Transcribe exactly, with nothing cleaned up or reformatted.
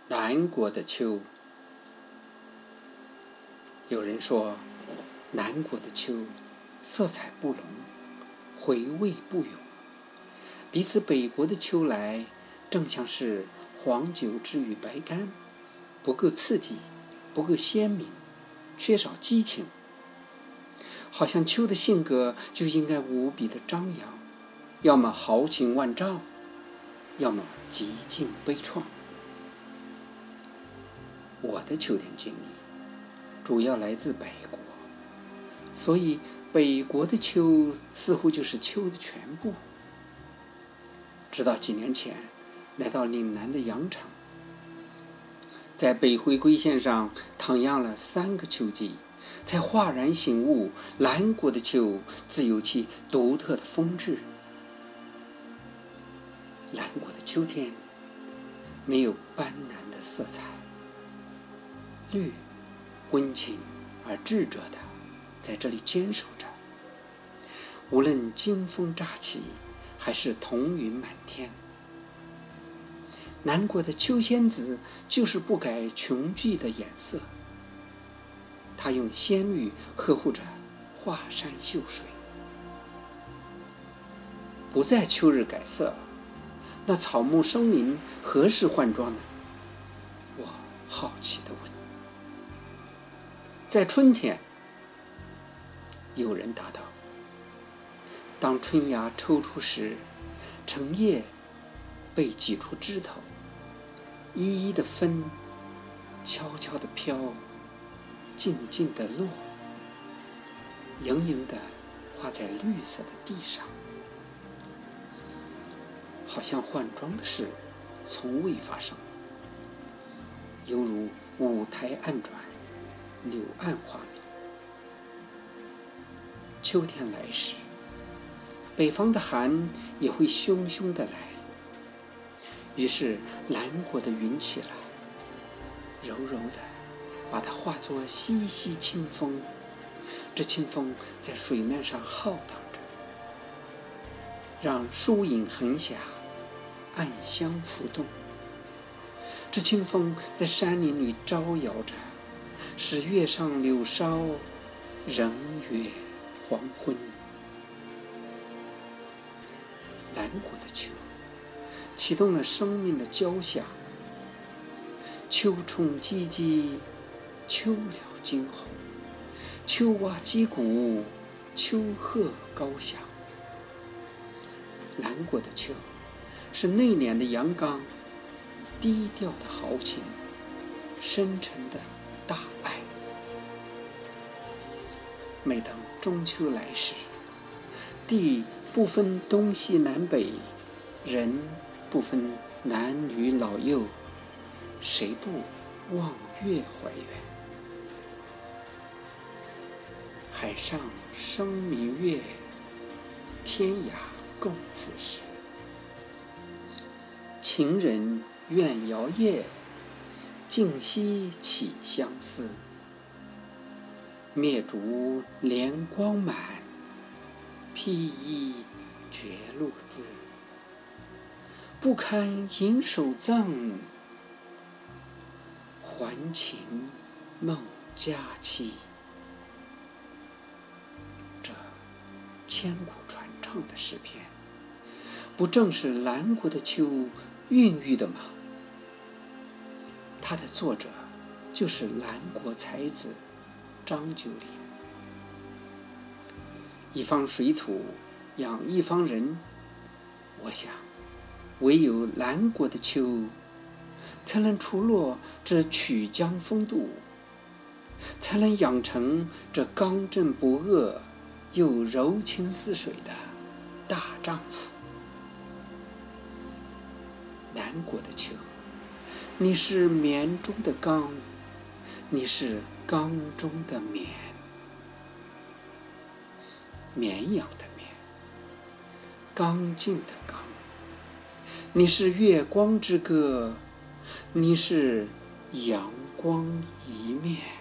南国的秋。有人说，南国的秋色彩不浓，回味不永，比起北国的秋来，正像是黄酒之于白干，不够刺激，不够鲜明，缺少激情。好像秋的性格就应该无比的张扬，要么豪情万丈，要么极尽悲怆。我的秋天经历主要来自北国，所以北国的秋似乎就是秋的全部。直到几年前来到岭南的羊城，在北回归线上徜徉了三个秋季，才哗然醒悟，南国的秋自有其独特的风致。南国的秋天没有斑斓的色彩，绿温情而智者的在这里坚守着。无论金风乍起，还是彤云满天，南国的秋仙子就是不改琼剧的颜色。她用鲜绿呵护着华山秀水，不在秋日改色，那草木生灵何时换装呢？我好奇地问。在春天，有人答道，当春芽抽出时，橙叶被挤出枝头，一一的分，悄悄地飘，静静地落，盈盈地画在绿色的地上，好像换装的事从未发生，犹如舞台暗转，柳暗花明。秋天来时，北方的寒也会汹汹地来，于是南国的云起来，柔柔地把它化作习习清风。这清风在水面上浩荡着，让疏影横霞，暗香浮动。这清风在山林里招摇着，使月上柳梢，人约黄昏。南国的秋启动了生命的交响，秋虫唧唧，秋鸟惊鸿，秋蛙击鼓，秋鹤高翔。南国的秋是内敛的阳刚，低调的豪情，深沉的大爱。每当中秋来时，地不分东西南北，人不分男女老幼，谁不望月怀远？海上生明月，天涯共此时。情人怨遥夜，竟夕起相思。灭烛怜光满，披衣觉露滋。不堪盈手赠，还情梦佳期。这千古传唱的诗篇，不正是南国的秋孕育的吗？它的作者就是南国才子张九龄。一方水土养一方人，我想唯有南国的秋才能出落这曲江风度，才能养成这刚正不阿又柔情似水的大丈夫。南国的秋，你是绵中的刚，你是刚中的绵，绵羊的绵，刚劲的刚。你是月光之歌，你是阳光一面。